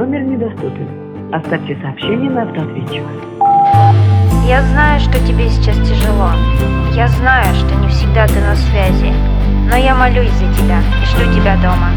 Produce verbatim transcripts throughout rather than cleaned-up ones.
номер недоступен. Оставьте сообщение на автоответчик. Я знаю, что тебе сейчас тяжело. Я знаю, что не всегда ты на связи. Но я молюсь за тебя и жду тебя дома.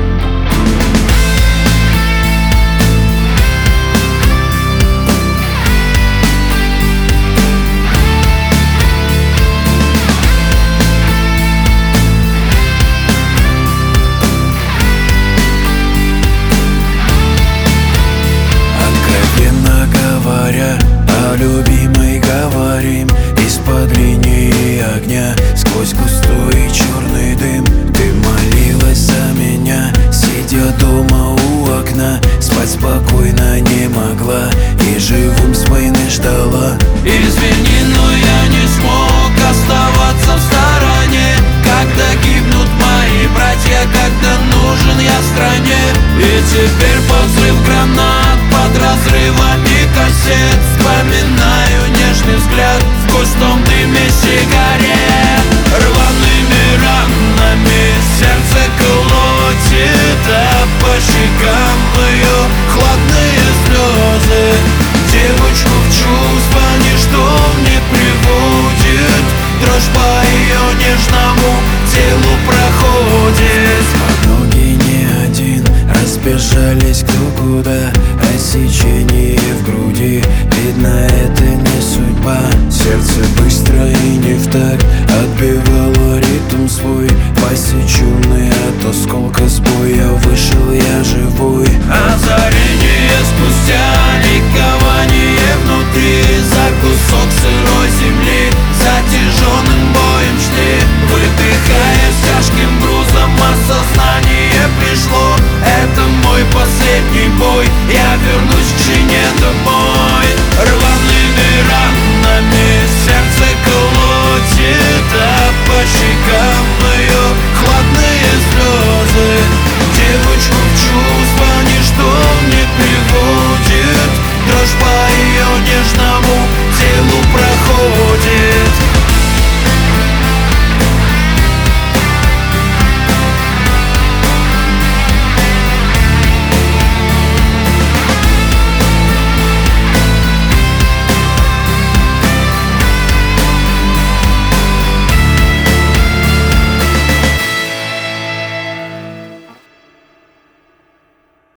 Откровенно говоря, о любимой говорим из-под линии огня. Сквозь густой черный дым ты молилась за меня, сидя дома у окна. Спать спокойно не могла и живым с войны ждала. Извини, но я не смог оставаться в стороне, когда гибнут мои братья, когда нужен я стране. И теперь под взрыв гранат, под разрывами кассет, вспоминаю нежный взгляд в густом дыме сигарет. Рваными ранами сердце колотит, а по щекам ее хладные слезы. Девочку в чувства ничто не приводит, дрожь по ее нежному телу проходит. Ноги не один, разбежались кто куда, рассечение в груди, видно, это не судьба. Сердце быстро и не в такт отбивало ритм свой, посеченный от осколка сбоя. Вышел я живой. Озарение спустя, ликование внутри, за кусок сырой земли затяженным боем шли. Вы